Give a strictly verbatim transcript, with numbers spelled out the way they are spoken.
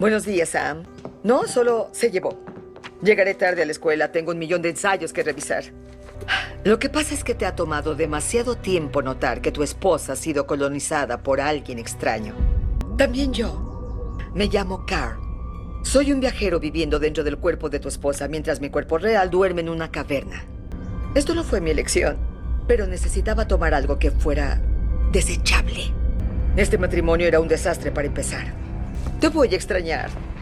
Buenos días, Sam. No, solo se llevó. Llegaré tarde a la escuela. Tengo un millón de ensayos que revisar. Lo que pasa es que te ha tomado demasiado tiempo notar que tu esposa ha sido colonizada por alguien extraño. También yo. Me llamo Carl. Soy un viajero viviendo dentro del cuerpo de tu esposa mientras mi cuerpo real duerme en una caverna. Esto no fue mi elección, pero necesitaba tomar algo que fuera desechable. Este matrimonio era un desastre para empezar. Te voy a extrañar.